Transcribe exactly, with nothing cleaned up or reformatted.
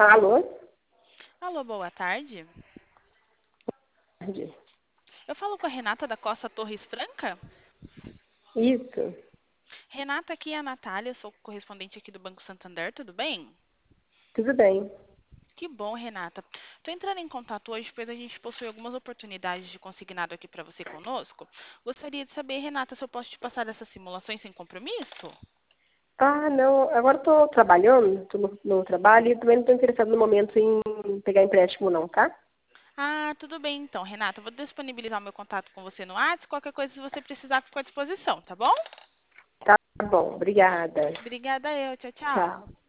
Alô? Alô, boa tarde. Tarde. Eu falo com a Renata da Costa Torres Franca? Isso, Renata, aqui é a Natália, sou correspondente aqui do Banco Santander, tudo bem? tudo bem. Que bom, Renata. Estou entrando em contato hoje, pois a gente possui algumas oportunidades de consignado aqui para você conosco. Gostaria de saber, Renata, se eu posso te passar essas simulações sem compromisso? Ah, não, agora estou trabalhando, estou no, no trabalho e também não estou interessado no momento em pegar empréstimo não, tá? Ah, tudo bem então, Renata. Eu vou disponibilizar o meu contato com você no WhatsApp. Qualquer coisa, se você precisar, fico à disposição, tá bom? Tá bom, obrigada. Obrigada eu. Tchau, tchau. Tchau.